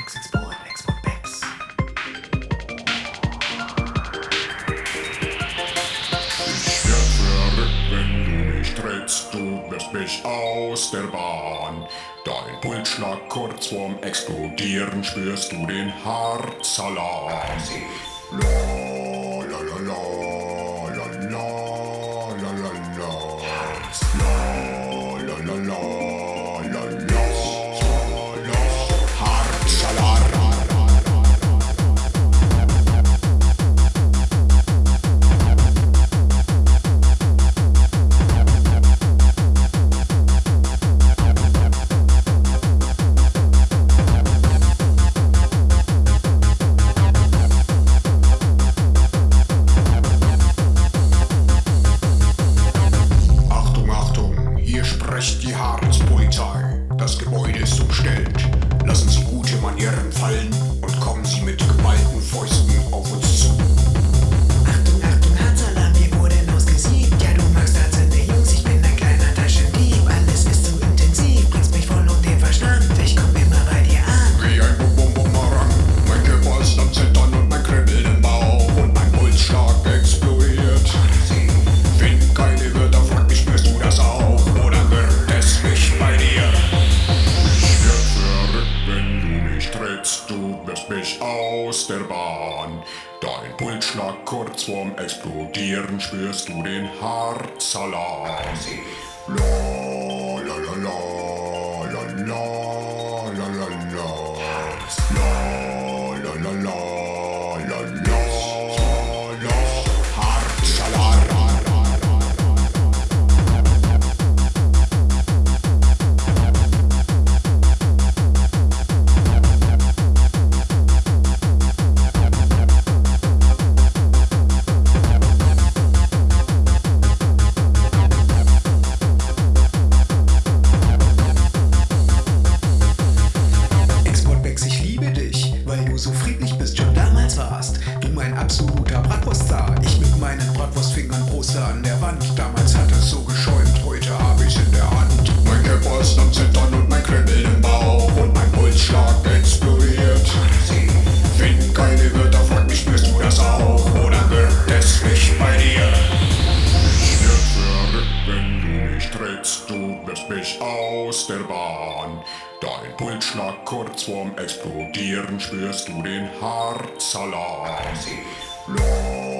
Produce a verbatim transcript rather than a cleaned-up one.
Export, Export, Export, Bex. Ich werd verrückt, wenn du mich trittst, du wirst mich aus der Bahn. Dein Pulsschlag kurz vorm Explodieren, spürst du den Harzalarm. La la la la la la la la la la la la la la la Harzalarm. Sprecht die Harzpolizei, das Gebäude ist umstellt. Lassen Sie gute Manieren fallen und kommen Sie mit geballten Fäusten auf uns zu. Achtung, Achtung, Harzalarm, hier wurde ausgesiebt. Ja, du magst Harzende Jungs, ich bin ein kleiner Taschendieb. Alles ist zu intensiv, bringst mich voll um den Verstand. Ich komm immer bei dir an. Wie ein Bum-Bum-Bumerang, mein Körper ist am Zittern und mein Kribbeln im Bauch und mein Pulsschlag explodiert. Find keine Wörter, frag mich, spürst du das auch? Oder wird es nicht bei dir? Ich werd verrückt, wenn du mich trittst, du wirst mich aus der Bahn. Dein Pulsschlag kurz vorm Explodieren, spürst du den Harzalarm. La la la la la la la la la la la la la la la Harzalarm. Ich liebe dich, weil du so friedlich bist, schon damals warst. Du mein absoluter Bratwurststar. Ich mit meinen Bratwurstfingern Poster an der Wand. Damals hat es so geschäumt, heute hab ich's in der Hand. Mein Körper ist am Zittern und mein Kribbeln im Bauch und mein Pulsschlag explodiert. Find keine Wörter, frag mich, spürst du das auch? Oder wird es nicht bei dir? Ich werd verrückt, wenn du mich trittst, du wirst mich aus der Bahn. Dein Pulsschlag kurz vorm Explodieren, spürst du den Harzalarm. La